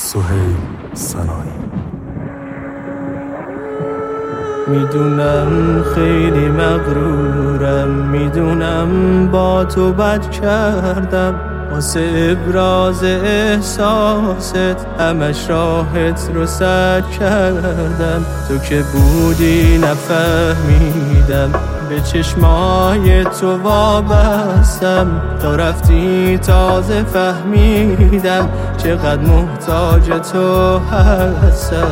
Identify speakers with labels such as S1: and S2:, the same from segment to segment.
S1: سهیل سنایی.
S2: میدونم خیلی مغرورم، میدونم با تو بد کردم، واسه ابراز احساست همش راحت رو سد کردم. تو که بودی نفهمیدم، به چشمای تو وابستم، تا رفتی تازه فهمیدم چقدر محتاج تو هستم.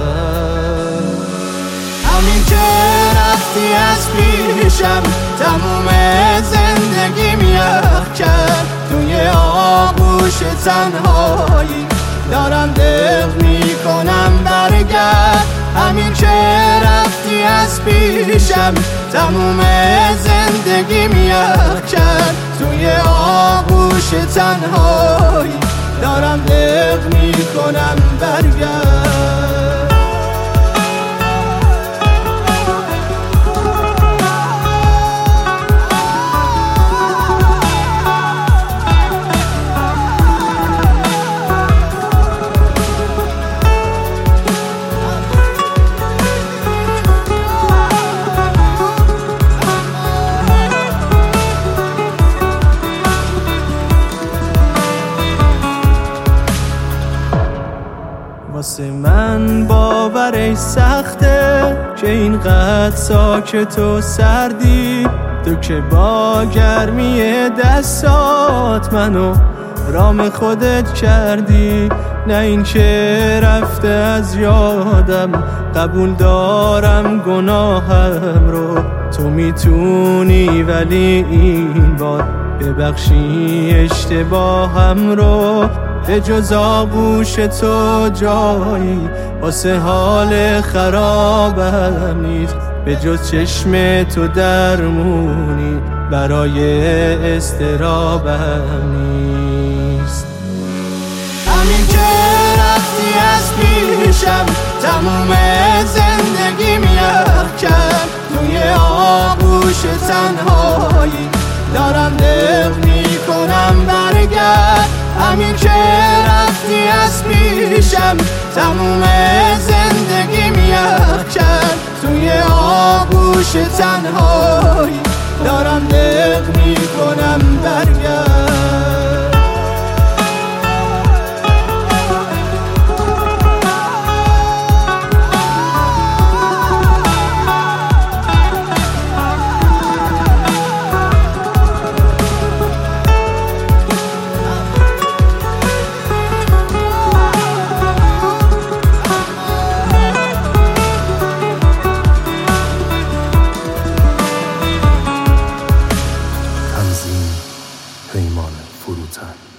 S2: همین که رفتی از پیشم تموم زندگیم یخ کرد، توی آغوش تنهایی دارم دق میکنم برگرد. همین که رفتی از پیشم تموم زندگیم یخ کرد، توی آغوش تنهایی دارم دق میکنم برگرد. واسه من باورش سخته که اینقدر ساکت و سردی، تو که با گرمی دستات منو رام خودت کردی. نه این که رفته از یادم، قبول دارم گناهم رو، تو میتونی ولی این بار ببخشی اشتباهم رو. به جز آغوش تو جایی واسه حال خرابم نیست، به جز چشم تو درمونی برای اضطرابم نیست. همین که رفتی از پیشم تموم زندگیم یخ کرد، توی آغوش تنهایی دارم دق میکنم برگرد. همین که رفتی از پیشم تموم زندگیم یخ کرد، توی آغوش تنهایی دارم دق میکنم برگرد.
S1: پیمان فروتن.